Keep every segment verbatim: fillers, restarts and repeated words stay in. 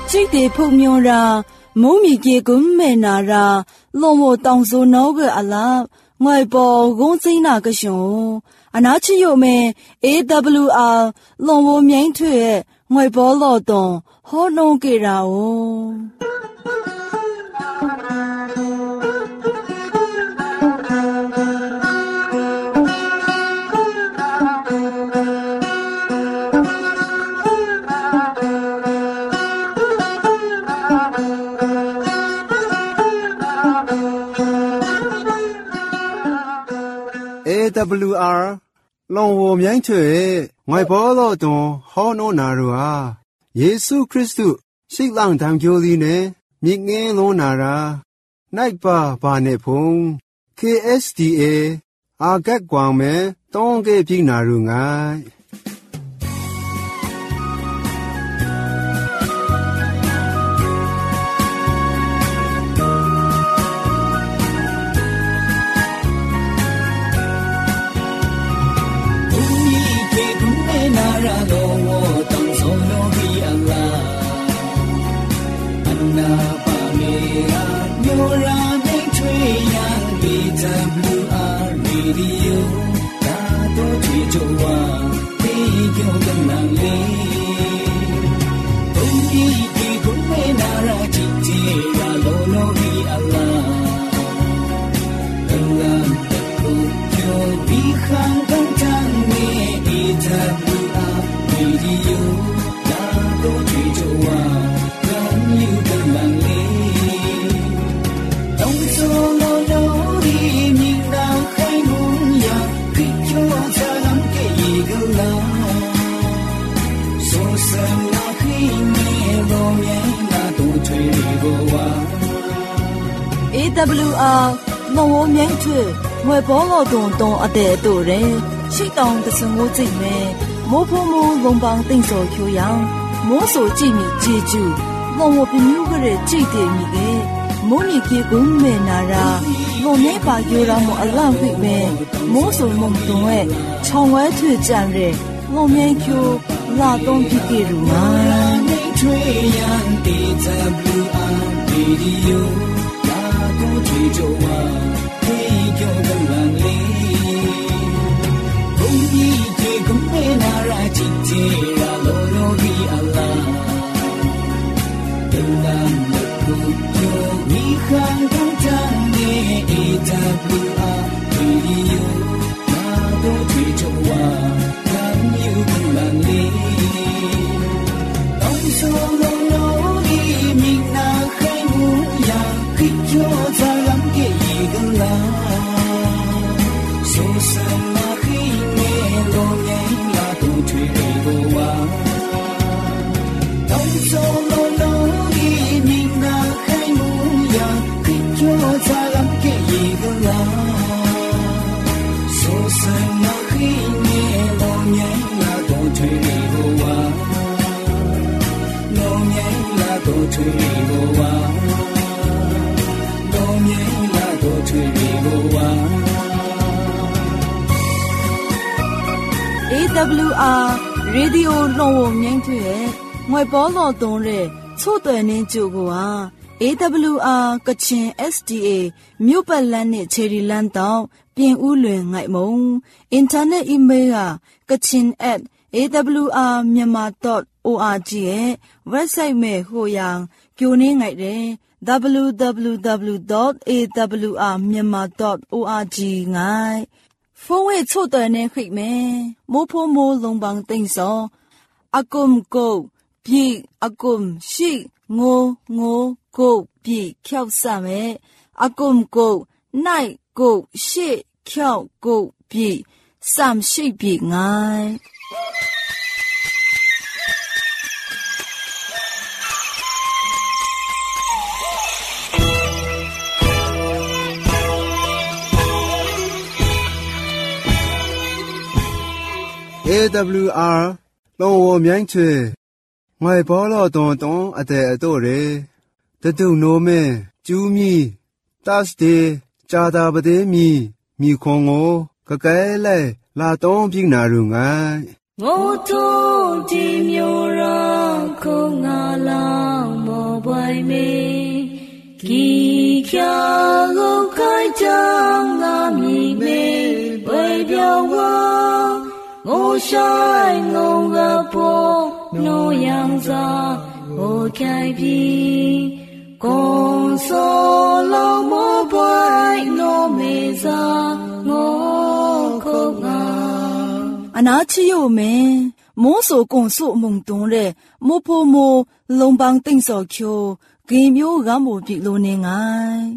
จิตเดพงมิราမုံမီကေကွန်မေနာရာလောမတောင်စုနောကအလားငွေပေါ်ဂုံးစိနာကရှုံအနာချီယိုမဲ A W R လောဝမြိုင်းထွေငွေပေါ်လောတုံဟောလုံးကေရာအို A W R လောဝမြိုင်းချွေငွေဘောလောတုံဟောနိုနာရူဟာယေရှုခရစ်တုရှိလောင်တံကျိုးသည်နဲ့မြင့်ငင်းလုံးနာရာနိုင်ပါပါနေဖုံ K S D A အာဂတ်ကွန်မဲတောင်းကေပြနာရူငိုင်A W R လောဝမြိုင်းထွေငွေဘောလောတုံတုံအတဲ့တို့ရဲရှိတောင်တစငိုးကြည့်မဲမိုးဖုံးမိုးလုံးပေါင်းတိမ်စော်ဖြိုးရောင်မိုးဆိုကြည့်မိကြေကျူလောဝပြမျိုးကလေးကြည့်တယ်မိကေမိုးနီကေကုန်းမဲနာရာလောမြဲပါကြိုးရမအလန့်ဖိမဲမိုးဆိုမုံတုံရဲ့ချောင်းဝဲထွေကြံရဲလောမြိုင်းကျိုးလာတုံးဖြစ်ကေရူမာထွေရန် A W R Radioကိုချီကြွားခေကျော်ကလန်လေးဘုံကြီးကေကမဲနာရာချစ်ချေရာလောလောဒီအလားတန်လန်ကိုကျော်မိခံကန်ချန်နေ A W R Radio နာကိုချီကြွားခံယူကလန်လေးတောင်းဆိုလောလောဒီမိနာခိုင်မှုရာခေကျော်သာလမ်းကေကလာဆိုစမခိနေလောငိုင်းလာတူထွေကိုဝါတောင်းဆိုလောလောဒီမိနာခိုင်မှုရာခေကျော်သာလမ်းကေကလာဆိုစမခိနေလောငိုင်းလာတူထွေကိုဝါလောငိုင်းလာတူထွေကိုဝါA W R Radio လောဝမြိုင်းထွေငွေဘောလောတုံးရဲချို့တယ်နင်းကျိုကိုဟာ A W R ကချင် S D A မြို့ပတ်လန်းနဲ့ချယ်ရီလန်းတောင်ပြင်ဦးလွင်ငိုက်မုံအင်တာနက်အီးမေးလ်က kachin at a w r myanmar dot org ရဲ့ website မဲ့ဟိုယံကျိုနေငိုက်တယ်w w w dot a w r myanmar dot org ငိုက်ဖုန်းဝဲချို့တယ်နေခိတ်မဲမိုးဖိုးမိုးလုံးပန်းတိန်စောအကုမ်ကိုပြေအကုမ်ရှိငိုငိုကိုပြေခေါက်စမဲအကုမ်ကိုနိုင်ကိုရှိခေါက်ကိုပြေစမ်ရှိပြေငိုင်းA W R လောဝမြိုင်းချေငွေဘောလောတုံတုံအတဲ့အတော့ရဲတတုနိုမဲကျူးမီတတ်တေဂျာတာပဒေမီမိခွန်ကိုကကဲလဲလာတုံးပြနာရုငိုင်းငိုတုံးဒီမျိုးရခုံငါလောင်မနိုင်မေကိခါကိုခိုင်ချမ်းငါမြည်မေဝေပြောင်းဝါမိုးဆိုင်ငုံကပေါ်နိုးရံစာဟိုခိုင်ပြီးကွန်ဆိုလောမောပွိုင်းနိုးမေစာငိုခုတ်ငါအနာချီယိုမဲမိုးဆိုကွန်ဆိုမုံတုံးတဲ့မိုးဖိုမိုးလုံပန်းတိန့်စော်ချိုဂေမျိုးကမို့ပြီလို့နေငိုင်း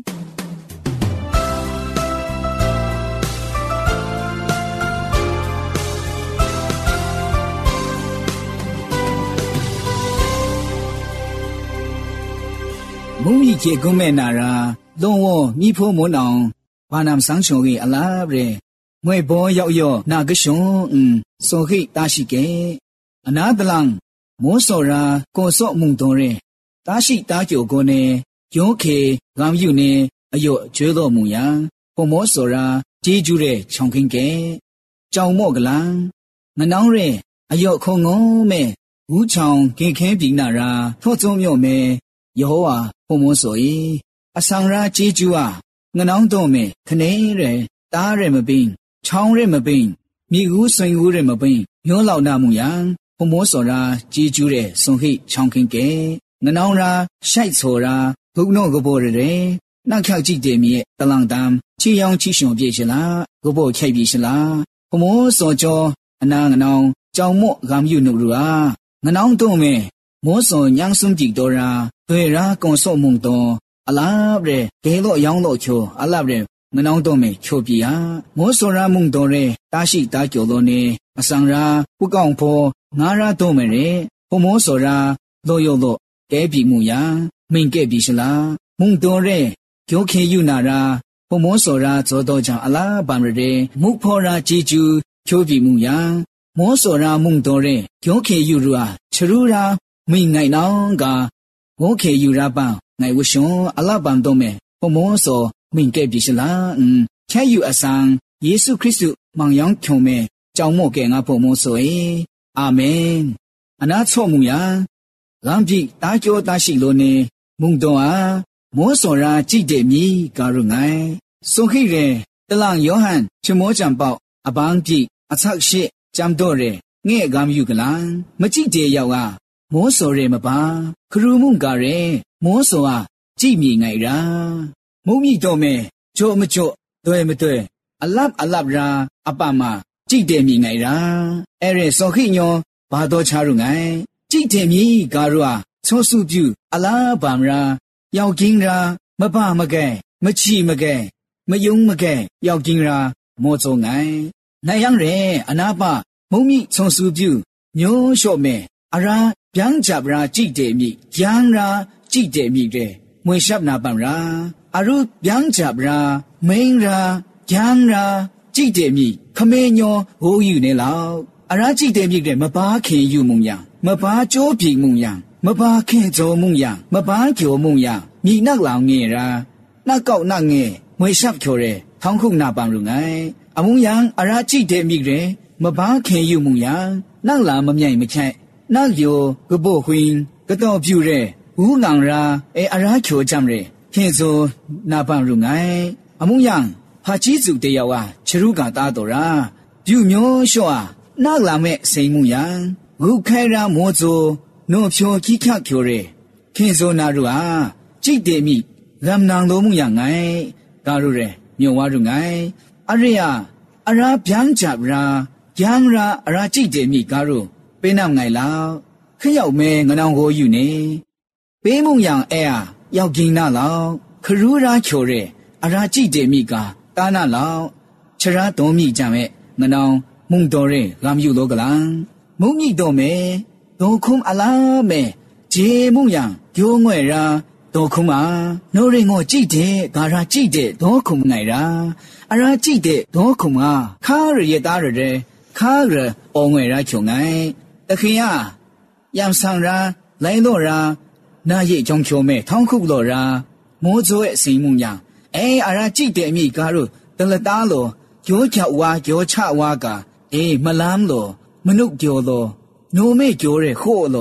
မုံကြီးကျေကုမဲနာရာလုံးဝမိဖို့မွန်းအောင်ဘာနမ်ဆန်းချုံကြီးအလားရဲငွေဘောရောက်ရောနာကရှုံအင်းစောခိတာရှိကေအနာတလန်မိုးစောရာကိုစော့မှုံတော်ရဲတာရှိတာကြိုကိုနေယောခေဂမ်ယူနေအယောကျွဲတော်မူရာပုံမောစောရာជីကျူးတဲ့ခြုံခင်းကေကြောင်မော့ကလန်ငနောင်းရဲအယောခုံငုံမဲဘူးချောင်ခေခဲပြီနာရာထော့စုံမြော့မဲယေဟောဝါပုံမောစောဤအဆောင်ရာជីကျူးအားငနောင်းတော်မဲခနေရဲတားရဲမပင်းချောင်းရဲမပင်းမိကူးဆွင်ကူးရဲမပင်းမျိုးလောက်နာမှုယံပုံမောစောရာជីကျူးတဲ့စွန်ခိချောင်းခင်းကေငနောင်းရာရှိုက်ဆော်ရာဘုံနောကဘောရဲနောက်ခောက်ကြည့်တယ်မြေတလန်တမ်ချီယောင်ချီရှုံပြေချလားကဘောခိုက်ပြေချလားဘမောစောကျော်အနာငနောင်းကြောင်မော့ဂမ်ယူနုရူအားငနောင်းတော့မဲမောစောညန်းစွန်ကြည့်တော်ရာတွေ့ရာကွန်စော့မုံတော်အလားရဲဂဲတော့ရောင်းတော့ချိုအလားရဲငနောင်းတော့မဲချိုပြေဟာမောစောရာမုံတော်ရဲတာရှိတာကျော်တော်နေအဆောင်ရာပုကောင်းဖောငါရာတော့မဲရဲဘမောစောရာလို့ရောတော့ကဲပြီမှုယာမိန်ကဲ့ပြီရှလားမုံတော်ရဲကျိုးခေယူနာရာဘမောစောရာဇောတော်ကြောင့်အလားပံရဲမုဖောရာជីကျူးချိုးပြီမှုယာမောစောရာမုံတော်ရဲကျိုးခေယူရာချရူရာမိန်ငိုင်နောင်းကဝေါခေယူရာပံငိုင်ဝရှွန်အလားပံတော့မဲဘမောစောမိန်ကဲ့ပြီရှလားအင်းချဲယူအဆန်ယေရှုခရစ်တုမောင်ယောင်ချုံမဲကြောင့်မော့ကဲငါဘမောစောအေအာမင်အနာချော့မှုယာလမ်းပြီတာကျော်တာရှိလို့နေမုံတော်အားမောစောရာကြည့်တဲ့မြေကာရုငိုင်စွန်ခိရဲတလန်ယောဟန်ချမောကြံပေါအပန်းပြီအချက်ရှိကြံတော့ရဲငဲ့ကမ်းယူကလန်မကြည့်တဲ့ယောက်ကမောစောရဲမပါခရူမှုကရဲမောစောအားကြည့်မြေငိုင်ရာမုံမြင့်တော်မဲချိုမချိုတွဲမတွဲအလပ်အလပ်ရာအပမကြည့်တဲ့မြေငိုင်ရာအဲ့ရဲစောခိညောဘာတော်ချာရုငိုင်ကြည့်တဲ့မြေကာရုအားချောစုပြူအလားဗမ်ရာရောက်ကင်းရာမပမကဲမချီမကဲမယုံမကဲရောက်ကင်းရာမောစုံငိုင်နိုင်ရန်ရဲအနာပမုံမိချုံစုပြူမျိုးလျှော့မဲအရာဗျန်းချပ်ရာကြည့်တဲ့မိရန်ရာကြည့်တဲ့မိတဲ့မွေရှပ်နာပံရာအရုဗျန်းချပ်ရာမိန်ရာရန်ရာကြည့်တဲ့မိခမေညောဟိုးယူနေလောက်အရာကြည့်တဲ့မိတဲ့မပါခင်ယူမုံရမပါကြိုးပြီမုံရမပါခင်ကြုံမုံရမပါကျော်မုံရမိနောက်လောင်ငယ်ရာနောက်ကောက်နောက်ငယ်မွေရှပ်ကျော်ရဲထောင်းခုနာပံလူငိုင်အမုံရန်အရာကြည့်တဲ့မိတဲ့မပါခင်ယူမုံရနောက်လာမမြိုင်မချိုက်နောက်ယောကဘောခွင်းကတော့ပြူရဲဦးငောင်ရာအဲအရာချိုကြံရဲခင်စိုးနာပံလူငိုင်အမုံရန်ဟာကြီးစုတယောက်ဟာချရုကတာတော်ရာပြူမျိုးလျှော့နောက်လာမဲ့စိန်မှုရန်ဂုခဲရာမောဇိုနို့ဖြိုခိခကျိုရဲခင်စိုးနာရုဟာကြည့်တယ်မိလမ်နန်လိုမှုရငိုင်ကာရုရဲမြို့ဝါရုငိုင်အရိယာအရာဗျန်းချပ်ရာယံရာအရာကြည့်တယ်မိကာရုပေးနောက်ငိုင်လောက်ခရောက်မဲငနောင်ကိုယူနေပေးမှုရံအဲအားရောက်กินနာလောက်ခရူရာချိုရဲအရာကြည့်တယ်မိကာတာနာလောက်ချရာတုံးမိကြမဲ့ငနောင်မုံတော်ရဲဂမ်ယူလောကလန်မုံမြင့်တော်မဲဒိုခုံအလားမဲဂျေမှုယံကျိုးငွဲ့ရာဒိုခုံမာနိုးရင်ကိုကြည့်တဲ့ဂါရာကြည့်တဲ့ဒိုခုံငိုင်ရာအရာကြည့်တဲ့ဒိုခုံမာခါရရတာရဲခါရအောငွဲ့ရာချုံငိုင်တခင်ရယံဆန်ရာလိုင်းလို့ရာနာရိတ်ကြောင့်ချုံမဲထောင်းခုလို့ရာမိုးဇိုးရဲ့စိန်မှုညာအဲအရာကြည့်တဲ့အမိကားတို့တလတားလို့ကျောချဝါကျောချဝါကအေးမလမ်းလို့မနုကြောလို့နိုမေကျောရဲခို့လို့မ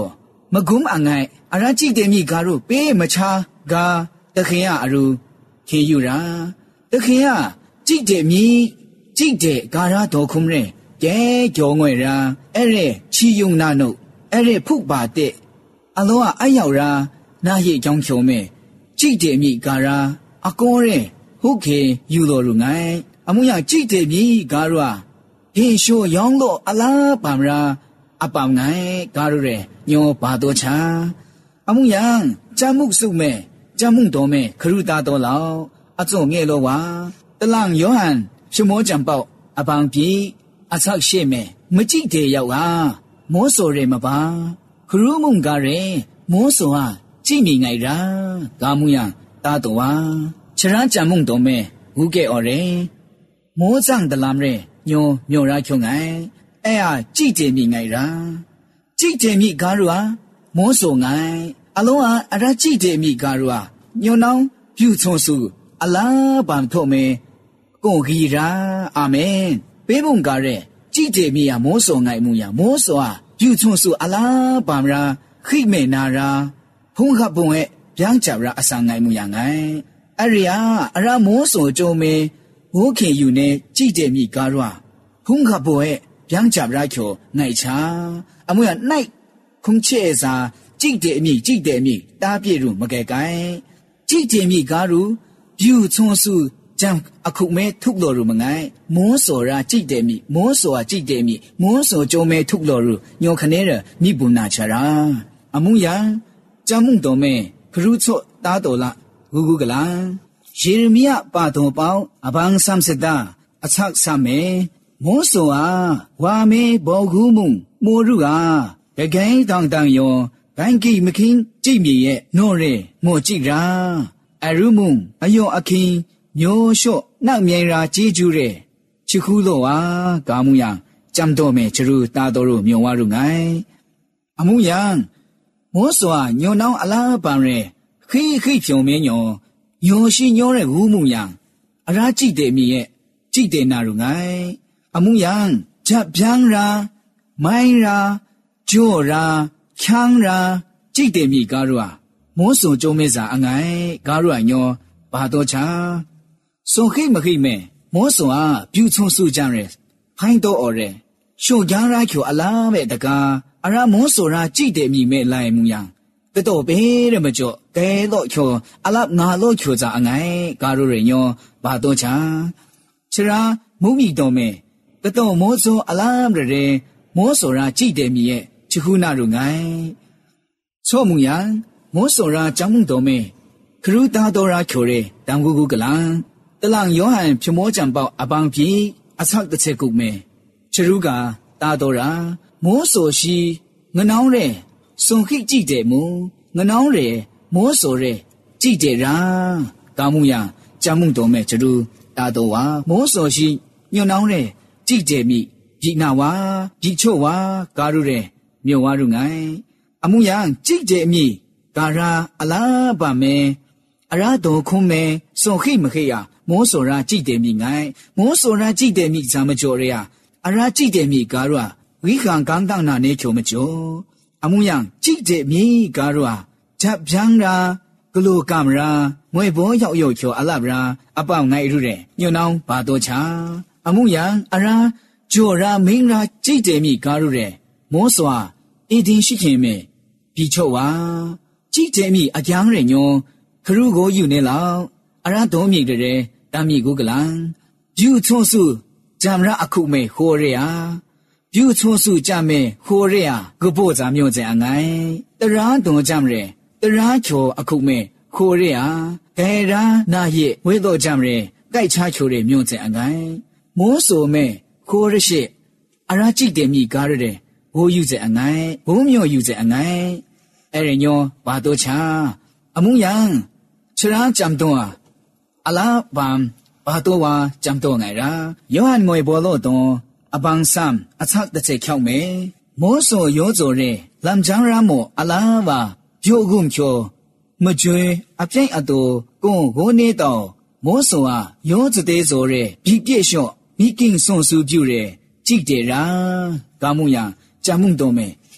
မကုမ်အငိုင်အရာကြည့်တယ်မိကားတို့ပေးမချာကတခင်ရအရူခေယူရာတခင်ရကြည့်တယ်မိကြည့်တယ်ကာရတော်ခုံရဲကျဲကြောငွေရာအဲ့ရဲချီယုံနာနုအဲ့ရဲဖုပါတဲ့အလောအအရောက်ရာနာဟိအကြောင်းချုံမဲ့ကြည့်တယ်မိကာရာအကောရဲဟုတ်ခေယူတော်လူငိုင်အမှုရကြည့်တယ်မိကာရဟေရှိုရောင်းတော့အလားပမ်ရာအပောင်ငိုင်ကာရရဲညောဘာတော်ချာအမှုရจำมุกสุเมจำมุกโตเมครุตาโตลาวอจ่อเงโลวาตะลังยอหันชโมจำเปาอปังปีอซักเชเมมจิเดยาวาโมโซเรมบาครูมุงกาเรโมโซอะจิมีไงรากามุยังตาโตวาชราจำมุกโตเมหูเกอเรโมจังตะลามเรညောညောရာချုံငိုင်အဲ့ဟာကြည့်တယ်မိငိုင်ရာကြည့်တယ်မိကားရွာမောဆိုငိုင်အလုံးဟာအရာကြည့်တယ်မိကားရွာညောနောင်ပြုချုံစုအလားပံထို့မေကုန်ခီရာအာမင်ပေးပုံကားရဲကြည့်တယ်မိရမောဆိုငိုင်မှုရမောဆိုဟာပြုချုံစုအလားပံရာခိမေနာရာဖုန်ခပုံရဲ့ဗျန်းချရာအစာငိုင်မှုရငိုင်အရိယာအရာမောဆိုကြုံမေဘိုးခင်ယူနေကြည့်တယ်မိကားရွာဖုန်ခပုံရဲ့ဗျန်းချရာချိုငိုင်ချာအမွေနိုင်ခုံချဲစာကြည့်တယ်မိကြည့်တယ်မိတားပြည့်ရမကဲကိုင်ကြည့်တယ်မိကားရူပြူချုံစုจำအခုမဲထုလို့ရမငိုင်မောစောရာကြည့်တယ်မိမောစောကြည့်တယ်မိမောစောကြုံမဲထုလို့ရညောခနေရမိဘုနာချရာအမှုယံจำမှုတော်မဲခရုချောတာတော်လာဂူဂူကလာယေရမိယပါတော်ပေါင်းအဘန်းဆမ်စဒအချက်ဆမဲမောစောအားဝါမေဘောဂူမှုမောရုအားဂဂိုင်းတောင်တောင်ယောဘန်ကိမခင်ကြည့်မြေရဲ့နော့ရဲမောကြည့်ရာအရုမှုအယောအခင်းမျိုးလျှော့နောက်မြင်ရာကြည်ကျူးတဲ့ချီခူးလို့ဝါကာမှုယံจำတော်မဲချရူတာတော်ရမြောဝါရုငိုင်အမှုယံမောစွာညောနောင်းအလားပန်ရဲခိခိဖြုံမင်းညောညောရှိညောတဲ့ဝူမှုယံအရာကြည့်တယ်မိရဲ့ကြည့်တယ်နာရုငိုင်အမှုယံဂျပ်ဗျန်းရာမိုင်းရာဂျောရာချန်းရာကြည့်တယ်မိကားရွာမောစွန်ကျုံးမဲစာအငိုင်ကားရွာညောဘာတော်ချာส่งခိမခိမဲမောစွန်အားပြူချုံစုကြရဲဖိုင်းတော့អော်ရဲရှုံကြရာချိုအလားပဲတကားအရာမောစွန်ရာကြည့်တယ်မိမဲလိုက်မှုယံတတော့ပဲတဲ့မကြော့ကဲတော့ချိုအလားငါလို့ချိုစာအငိုင်ကာရရညောဘာတော့ချာချရာမုံမီတော်မဲတတော့မောစွန်အလားရဲမောစွန်ရာကြည့်တယ်မိရဲ့ချခုနာရုငိုင်ချောမှုယံမောစွန်ရာကြောင့်မှုတော်မဲခရူတာတော်ရာချိုရဲတံကူကူကလန်ตะลังยอหันพโมจันเปาอบังพีอซักตะเชกุเมชรุกาตาโตราโมโซชีงะน้องเรสุงခိจิเตมูงะน้องเรโมโซเรจิเตรากามุยาจามุโตเมชรุตาโตวาโมโซชีညွန်နောင်းတဲ့ကြည့်တယ်မိဒီနာဝါဒီချို့ဝါကာရုတဲ့မြို့ဝါရုငိုင်အမှုယံကြည့်တယ်မိကာရာအလားပါမဲအရာတော်ခုံးမဲစုံခိမခိယမောစောရာကြည့်တယ်မိငိုင်မောစောရာကြည့်တယ်မိဇာမကျော်ရရအရာကြည့်တယ်မိကာရဝိခံကန်းတန်းနာနေချုံမကျော်အမှုယံကြည့်တယ်မိကာရဂျပ်ဗျန်းရာဂလိုကမရာမွေဘောရောက်ရောက်ကျော်အလဗရာအပေါင်ငိုင်ရုတဲ့ညွန့်နောင်းဘာတော်ချာအမှုယံအရာဂျော်ရာမင်းရာကြည့်တယ်မိကာရတဲ့မောစွာအင်းတင်ရှိခင်မဲဒီချော့ဝါကြည့်တယ်မိအကြမ်းရဲ့ညောခရုကိုယူနေလောက်အရာတော်မြည်တဲ့တမ်းမြည်ကိုကလန်ပြူချုံစုဂျမ်ရာအခုမဲခိုးရယာပြူချုံစုကြမဲခိုးရယာဂဘောဇာမျိုးစံအငိုင်တရာတော်ကြမ်ရဲတရာချောအခုမဲခိုးရယာဂေရာနာရဲ့ဝဲတော်ကြမ်ရဲကြိုက်ချာချိုတဲ့မျိုးစံအငိုင်မိုးဆိုမဲခိုးရရှိအရာကြည့်တယ်မိကားရတဲ့ဘိုးယူစံအငိုင်ဘုံမျိုးယူစံအငိုင်အဲ့ရညောဘာတော်ချာအမှုယံချရာจำตัวအလားပံဘာတော့ဝါจำตัวไงရာယောဟန်ငွေဘောလို့တော့အပန်းဆမ်အချက်တစ်ချက်ချောက်မဲမောဆိုယောဇိုရဲလမ်ဂျန်ရာမောအလားပါဂျိုဂုံချောမကျွေအပြိုင်အတူကွန်ကိုနေတော့မောဆိုဟာယောဇသေးဆိုရဲဒီပြည့်လျှော့မိကင်းဆွန်စုပြူရဲကြည့်တယ်ရာကာမှုယံจำမှုတော့မဲ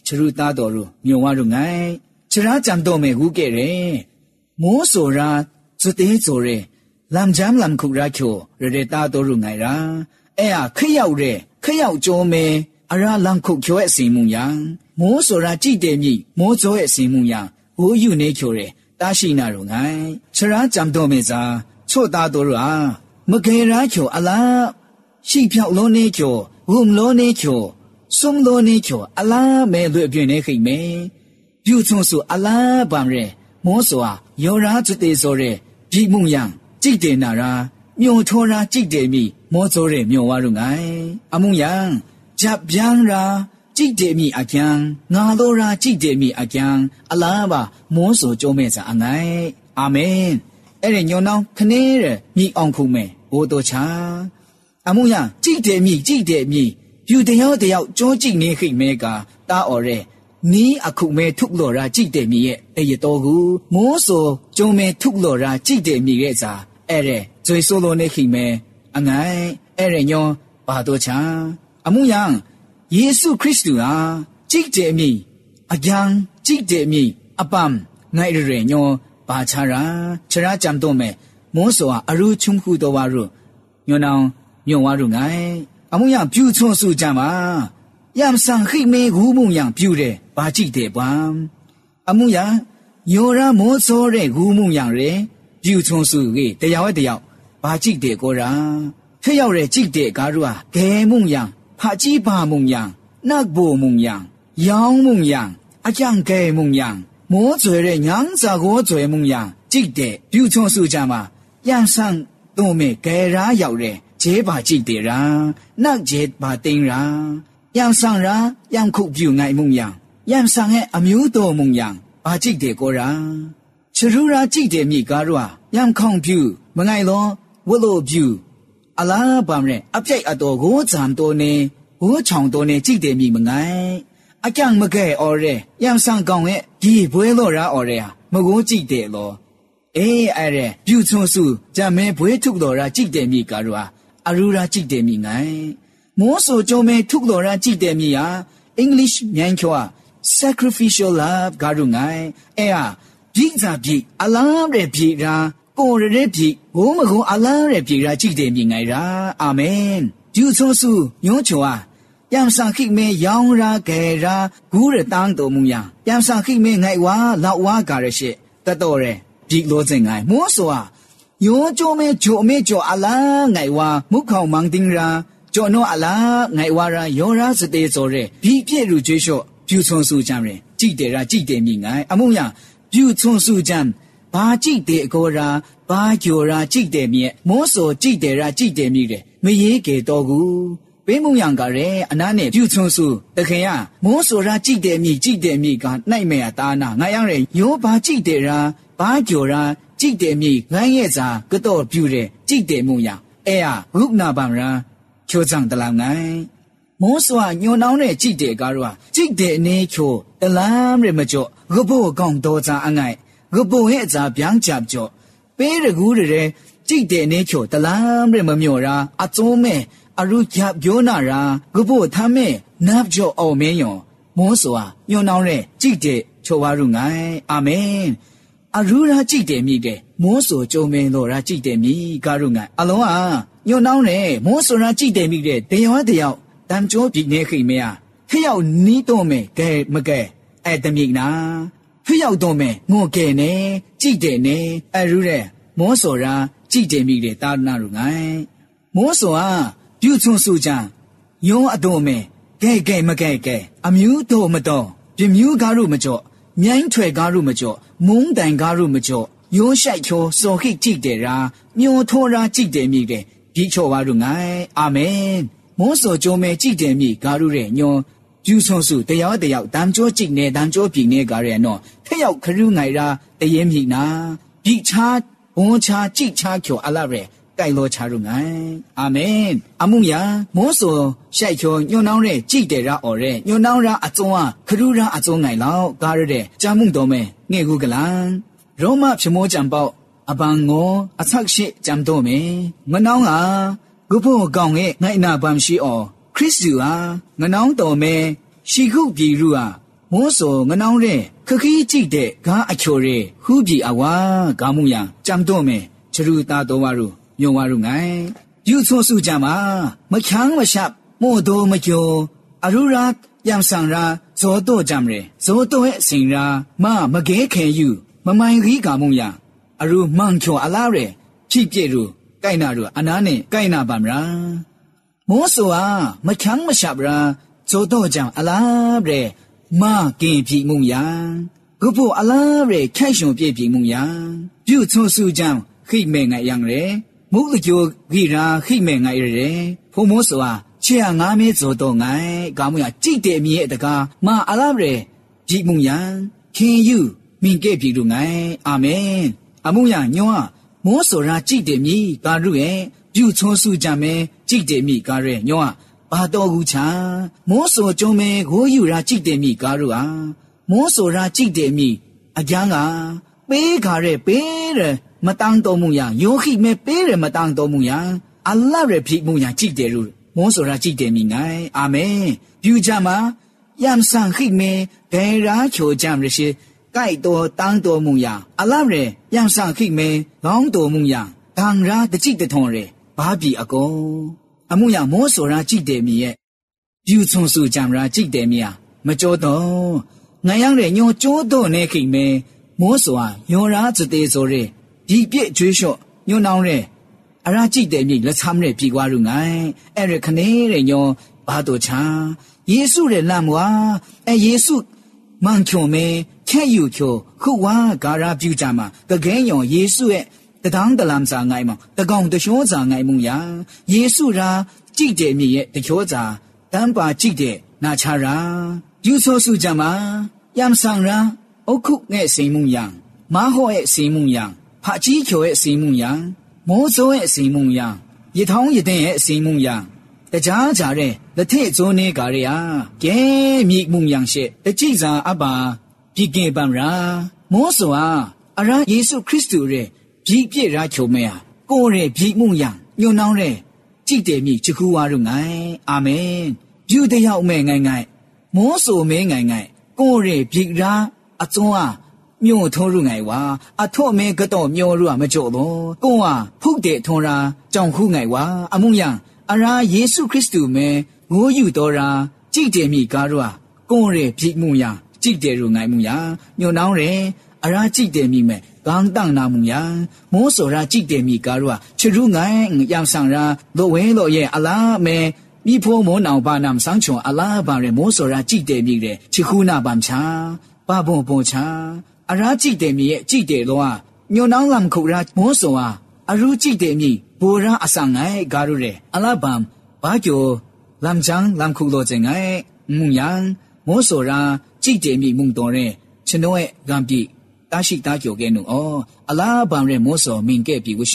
ชรุตาโตรุမြောဝရုไงชราจำโตเมกูเกเรโมโสราจุเตโซเรลำจำลำคุราโคเรเรตาโตรุไงราเออะขย่าวเรขย่าวโจเมอาราลำคุโคเอสิมุยังโมโสราจิเตมีโมโจเอสิมุยังโออยู่เนโคเรตาชินารุไงชราจำโตเมซาโชตาโตรุอามะเกราโคอะลาရှိဖြောက်လုံးနေကျော်ဝုံလုံးနေကျော်စုံလုံးနေကျော်အလားမဲလွတ်ပြင်းနေခိမဲပြုချုံစုအလားဗမ်ရဲမောစွာယောရာจุတေဆိုရဲပြီမှုယံကြိတ်တယ်နာရာမြို့ထောရာကြိတ်တယ်မိမောစိုးရဲမြို့ဝါရုငိုင်အမှုယံဂျပ်ဗျံရာကြိတ်တယ်မိအကျံငါတော်ရာကြိတ်တယ်မိအကျံအလားပါမောဆိုကြုံးမဲ့စာအငိုင်အာမင်အဲ့ဒီညောင်းနောင်းခနေရမိအောင်ခုမဲဘိုးတော်ချာအမှုယကြိတ်တယ်မိကြိတ်တယ်မိယူတယောတယောကြောကြည့်နေခိမဲကတာအော်ရဲနီးအခုမဲထုလော်ရာကြိတ်တယ်မိရဲ့တရတော်ကူမိုးဆိုကျုံမဲထုလော်ရာကြိတ်တယ်မိရဲ့စာအဲ့ရဲဇွေဆိုလိုနေခိမဲအငိုင်အဲ့ရဲညောဘာတော်ချာအမှုယယေရှုခရစ်တုဟာကြိတ်တယ်မိအကြံကြိတ်တယ်မိအပမ်ငိုင်ရဲညောဘာချာရာချရာကြံတော့မဲမိုးဆိုဟာအရူချုံခုတော်ဝါရုညောနောင်ညောဝါရုငိုင်အမှုယပြူချုံစုကြမှာယမ်ဆန်ခိမေဂူမှုယံပြူတယ်ဘာကြည့်တယ်ပမ်အမှုယညောရာမောစောတဲ့ဂူမှုယံရဲပြူချုံစုကေတရားဝဲတရားဘာကြည့်တယ်ကိုရာဖျက်ရောက်တဲ့ကြည့်တဲ့ကားတို့ဟာဂဲမှုယံဖာကြီးပါမှုယံနတ်ဘူမှုယံယောင်းမှုယံအကြံကဲမှုယံမောကျွဲတဲ့ညန်းစာကိုကျွဲမှုယံကြည့်တဲ့ပြူချုံစုကြမှာယမ်ဆန်တို့မေဂဲရာရောက်တဲ့เจบาจิตเตรานักเจบาติงรายังสังรายังคุบิวไงมุงยังยังสังให้อมิวโตมุงยังบาจิตเตโกราชรูราจิตเตมีการัวยังคองบิวมะไงลอวโลบิวอลาบามเรอပြိုက်အတော်ကိုဇံတိုနေဟိုးချောင်တိုနေจิตเตมีมะไงအကြံမကဲအော်ရဲยังสังကောင်ရဲ့ဒီဘွဲလောရာအော်ရဲဟာမကိုจิตเตလောအေးအဲ့ရဲပြူချုံစုဂျာမဲဘွဲထုတ်တော်ရာจิตเตมีการัวအရူရာကြည့်တယ်မိငိုင်မိုးဆိုကြုံမဲထုလော်ရာကြည့်တယ်မိဟာအင်္ဂလိပ်မြန်ချော sacrificial love ဂါရုငိုင်အဲဟာပြည်စာပြည်အလားရဲ့ပြည်ရာကိုရတဲ့ပြည်ဘိုးမကုန်းအလားရဲ့ပြည်ရာကြည့်တယ်မိငိုင်ရာအာမင်ဂျူဆိုဆူညောချောဟာယမ်ဆန်ခိမဲယောင်ရာကဲရာဂူရတန်းတော်မူယာယမ်ဆန်ခိမဲငိုင်ဝါလောက်ဝါကာရရှိတတော်ရဲပြည်လိုစင်ငိုင်မိုးဆိုဟာယောโจเมโจเมโจอะลาไงวามุของมังติงราโจโนอะลาไงวาราယောရာစတေဆိုရဲဘီပြည့်လူကျွေးလျှော့ပြူချုံစုကြံရဲကြည့်တယ်ရာကြည့်တယ်မိငိုင်အမှုယပြူချုံစုကြံဘာကြည့်တယ်အကောရာဘာကျော်ရာကြည့်တယ်မြေမောစောကြည့်တယ်ရာကြည့်တယ်မိတယ်မရေးကေတော်ကူဘေးမှုယံကရဲအနားနဲ့ပြူချုံစုတခင်ရမောစောရာကြည့်တယ်မိကြည့်တယ်မိကနိုင်မဲတာနာငါရရဲယောဘာကြည့်တယ်ရာဘာကျော်ရာကြည့်တယ်မိငိုင်းရဲ့စာကတော့ပြူတယ်ကြည့်တယ်မှုရအဲဟာရုနာပံရာချိုးဆောင်တလောင်ငိုင်းမောစွာညွန်နှောင်းတဲ့ကြည့်တယ်ကားတော့ကြည့်တယ်အနေချိုတလမ်းရမကြော့ဂဘိုကောင်တော်စာအငိုင်ဂဘိုရဲ့အစာဗျန်းချပ်ကြော့ပေးရကူးတဲ့ကြည့်တယ်အနေချိုတလမ်းရမမြော့ရာအစုံးမဲ့အရုချပ်ပြောနာရာဂဘိုထမ်းမဲ့နပ်ကြော့အောင်မင်းယောမောစွာညွန်နှောင်းတဲ့ကြည့်တယ်ချိုဝါရုငိုင်းအာမင်အရူရာကြည့်တယ်မိတဲ့မိုးဆိုကြုံမင်းလို့ရာကြည့်တယ်မိကာရုငါအလုံးဟာညွန်နှောင်းတယ်မိုးဆိုရာကြည့်တယ်မိတဲ့တရားတရားတမ်ကျိုးပြည်နေခိမေယာဖျောက်နီးတော့မယ်ကဲမကဲအဲ့တမိနာဖျောက်တော့မယ်ငိုကဲနေကြည့်တယ်နေအရူတဲ့မိုးဆိုရာကြည့်တယ်မိတဲ့တာနာရုငါမိုးဆိုဟာပြူချုံစုချံယောအတော်မယ်ကဲကဲမကဲကဲအမြူးတော့မတော်ပြမြူးကားရုမကြော့မြိုင်းထွယ်ကားရုမကြော့မုံတိုင်ကားရုမကြော့ယောရှိုက်ချောစောခိကြည့်တယ်ရာမျိုးထောရာကြည့်တယ်မိတဲ့ဒီချောပါရုငိုင်အာမင်မောစောကြုံမဲ့ကြည့်တယ်မိကားရုတဲ့ညောကျူးဆွန်စုတရားတရားတမ်ကြောကြည့်နေတမ်ကြောပြည်နေကားရဲနော်ဖျောက်ခရုငိုင်ရာတရင်မိနာဒီချာဘွန်ချာကြည့်ချာကျော်အလာရဲကိုင်လောချာရုငိုင်အာမင်အမှုယာမောစောရှိုက်ချောညွန်နှောင်းတဲ့ကြည့်တယ်ရာအော်ရဲညွန်နှောင်းရာအစုံးခရုရာအစုံးငိုင်လောက်ကားရတဲ့ဂျာမှုတော်မဲငဲ့ကူကလန်ရောမပြမောကြံပေါအပန်ငောအဆက်ရှိကြံတော့မေငနောင်းဟာဂုဖို့ကောင်ရဲ့ငိုင်နာပမ်ရှိအော်ခရစ်တုဟာငနောင်းတော်မဲရှိခုပြည်ရုဟာမောစောငနောင်းတဲ့ခခီးကြည့်တဲ့ကားအချိုရဲဟူပြီအဝါကာမှုယံကြံတော့မယ်ချရူတာတော်ဝါရုညောဝါရုငိုင်ယူဆိုစုကြမှာမချမ်းမရှပ်မို့တော်မကျော်အရူရာယံဆောင်ရာဇောတော့ကြမရဲဇောတော့ရဲ့စင်ရာမမကဲခဲယူမမိုင်ကြီးကာမှုယံအရူမှန်ချောအလားရဲဖြည့်ပြည့်ရူကိုင်နာရူအနာနဲ့ကိုင်နာပါမလားမောစောဟာမချမ်းမရှပ်ရာဇောတော့ကြအလားရဲမာကင်ပြီမှုယံဂုဖို့အလားရဲခိုင်ရှုံပြည့်ပြီမှုယံပြုချုံစုကြောင့်ခိမဲငါယံရဲမုတ်ကြိုဂိရာခိမဲငါရဲဖုံမောစောဟာချေငါမဲဇောတော့ငိုင်ကာမှုယကြိတ်တဲ့မြေတကားမာအလားရဲပြီမှုယံခင်ယူမင်ကဲ့ပြီလူငိုင်အာမင်အမှုယညောမောစောရာကြိတ်တဲ့မြေကာရုရဲ့ပြုချုံစုကြမဲကြိတ်တဲ့မြေကာရဲညောဘာတော်ကူချာမောစောကြုံမဲကိုယူရာကြိတ်တဲ့မိကားတို့ဟာမောစောရာကြိတ်တဲ့မိအကျန်းကပေးခါရဲပေးရမတန်းတော်မူရယောခိမဲပေးရမတန်းတော်မူရအလ္လာဟ်ရဲ့ဖိမှုရကြိတ်တယ်လို့မောစောရာကြိတ်တယ်မိနိုင်အာမင်ပြုကြမှာယမ်ဆန်ခိမဲဂေရာချိုကြမ်းရရှိကိုက်တော်တန်းတော်မူရအလ္လာဟ်ရဲ့ယမ်ဆန်ခိမဲကောင်းတော်မူရဒံရာတကြိတ်တထုံရဲဘာပြီအကောအမှုရမောစောရာကြည့်တယ်မြည်ရဲ့ယူချုံစုကြံရာကြည့်တယ်မြည်မကြောတော့ငါရောက်တဲ့ညောကြောတော့နေခိမဲမောစောဟာညောရာစတဲ့ဆိုရဲဒီပြည့်ကျွေးလျှော့ညွန်းနောင်းတဲ့အရာကြည့်တယ်မြည်လက်ချမ်းနဲ့ပြီကွာရုငိုင်းအဲ့ရခနေတဲ့ညောဘာတို့ချာယေစုရဲ့လမ်းဝါအဲယေစုမန်ချုံမဲခဲယူချိုခုဝါဂါရာပြူကြမှာတကယ်ညောယေစုရဲ့တဒေါင်းတလမ်စာငိုင်းမှာတကောင်တရှောစာငိုင်းမှုယာယေစုရာကြည့်တယ်မြည်ရဲ့တချောစာတန်ပါကြည့်တဲ့နာချာရာယူဆိုစုကြမှာယမ်ဆောင်ရာအခုနဲ့စိန်မှုယာမာဟောရဲ့စိန်မှုယာဖာကြီးချိုရဲ့စိန်မှုယာမောစိုးရဲ့စိန်မှုယာရထောင်းရတဲ့ရဲ့စိန်မှုယာတကြားကြတဲ့လက်ထက်ဇိုးနေကြရယာကဲမြည်မှုယာရှေတကြည့်စာအပါပြကေပံရာမောဆိုဟာအရာယေရှုခရစ်တုရဲ့ပြီပြည့်ရာချုံမဲဟာကိုရဲပြီမှုယံညွန်းနောင်းတဲ့ကြည့်တယ်မြည်ချခုဝါရုငိုင်အာမင်ပြုတယောက်မဲငိုင်ငိုင်မောဆိုမဲငိုင်ငိုင်ကိုရဲပြီရာအစွန်းအားမြို့ထုံးရုငိုင်ဝါအထော့မဲကတော့မြို့ရုကမကြော့တော့ကိုဟာဖုတ်တဲ့ထုံးရာကြောင်ခုငိုင်ဝါအမှုယံအရာယေရှုခရစ်တုမဲငိုးယူတော်ရာကြည့်တယ်မြည်ကားရုကကိုရဲပြီမှုယံကြည့်တယ်ရုငိုင်မှုယံညွန်းနောင်းတယ်အရာကြည့်တယ်မြည်မဲ刚当那木呀，莫说啦，记得米加入啊，吃肉眼养生啦，多为多耶阿拉咩，米婆莫闹把南上穷阿拉把人莫说啦，记得米嘞，吃苦那半茶，八波波茶，阿拉记得米记得咯啊，牛郎làm苦啦，莫说啊，阿如记得米，不让阿上哎加入嘞，阿拉帮把酒làm张làm苦罗正哎，木样莫说啦，记得米梦多嘞，吃诺哎干比。大西大脚给侬哦，阿拉帮人摸索民给比不上。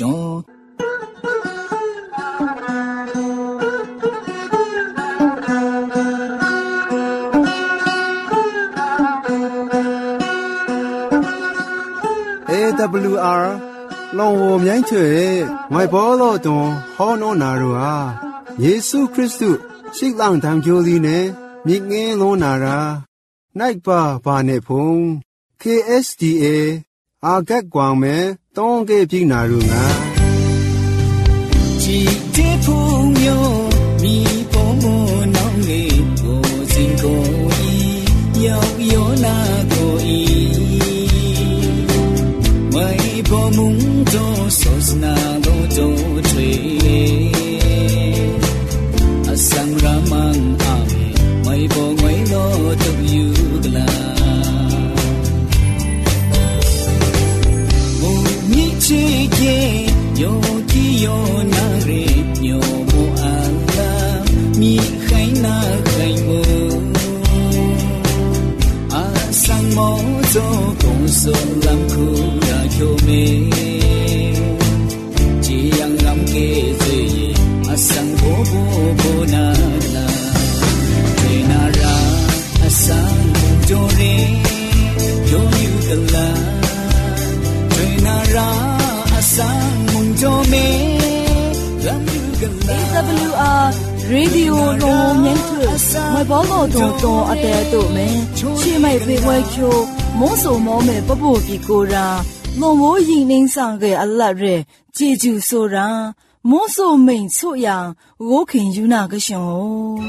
A W R long 我面去，我保罗东好弄哪路啊？耶稣基督是让他们教里呢，明眼弄哪啦？那把把那碰。K S D A 阿格光咩当嘅边那路啊？ 只只朋友，你不莫闹嘅，我真可以，要有那可以。我不梦中说是那路走吹，阿桑拉曼阿妹，我不为了都有个啦。世界有几有那人有不安啦，你还那还我，阿桑莫做公孙让苦那就没，这样让给罪阿桑婆婆婆那啦，对那让阿桑就人就有个啦，对那让。A W R Radio 龙年မဘောလို့တော့တော့အတဲ့တို့မယ်ရှေ့မိုက်ပေးဝဲချိုမိုးဆိုမောမဲ့ပပပြီးကိုရာလုံမိုးရင်နှင်းဆောင်ကအလတ်ရဲကြည်ကျူဆိုတာမိုးဆိုမိန်ဆို့ရန်ဝိုးခင်ယူနာကရှင်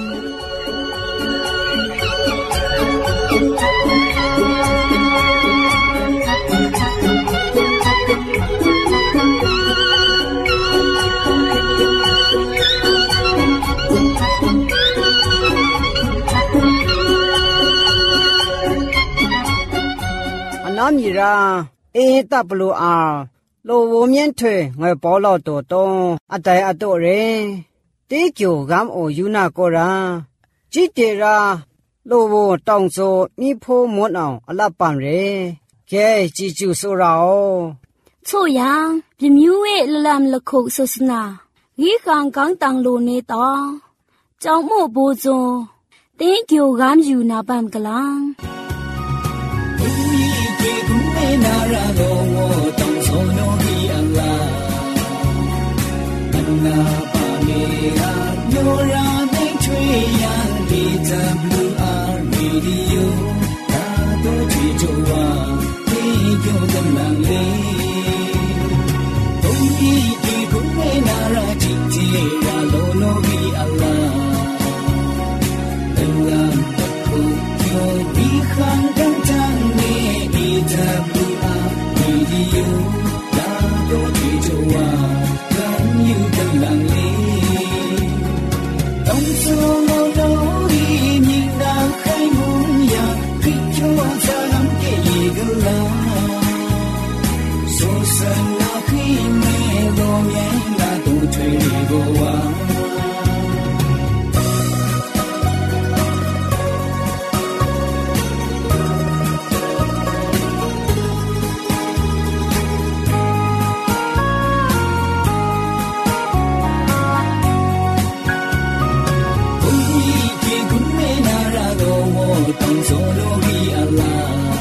น้ำยีราเอตับลูอาโลโวเมียนเถงอยปอลอตัวตงอะไดอะโตเรตีเกียวกำโอยูนาโกราจิเตราโลโวตองโซมีโพมวนเอาอลับปันเรแกจิจูโซราโอโซยังบิมิวเวลลัมละคุโซสนาရီခံကောင်းတန်လိုနေတော့ကြောင့်မို့ဘူဇွန်တင်းကျိုကမ်းယူနာပမ်ကလန်နာရာလောတောင်စောနောဟီအလာအနာပါမေရာညိုရာမိတ်ချွေရန်ဒီတဘလူအာရေဒီယိုသာတို့ချီချွာဒီကျုံကမန်လေးဘုံကြီးဒီကုမေနာရာချီချီရာလောနောဟီအလာအနာပုကျိုဒီခံကန်တန်နေဒီတဘလူyou la do ti joa kan you kan lang le dong so lo lo ri ni na khai mun ya ki chua sa lam ke yi ga la so san na khi me lo mye la do thwe ri go wa Tang solo hi ala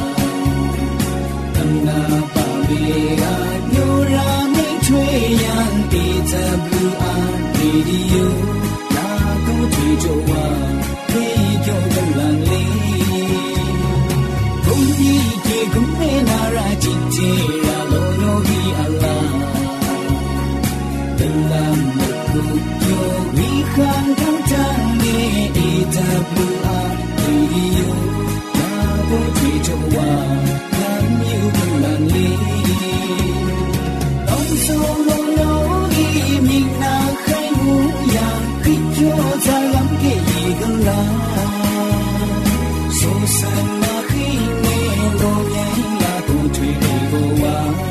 Tanga pa me ga nyo ra me chwe yang ti ta blue on radio la ko thi jo wa ke jo kan lang le Kong yi ke kum me na ra chi che ra lo no hi ala Tanga mo ku yo wi khan kan tan ne e ta blue on radio la bo thi cho wa kan you kan lan le dong so lo lo gi mi na khai mu ya ki cho za lam ke yi gan la so san na khi me lo yang la tu thwi ni go wa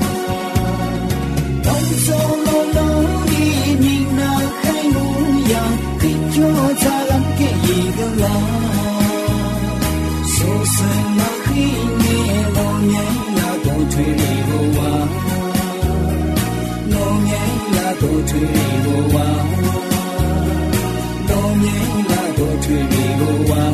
dong so lo lo gi mi na khai mu ya ki cho za lam ke yi gan la so san na khi me lo yang la tu thwi ni go wa lo yang la tu thwi ni go wa lo yang la tu thwi ni go wa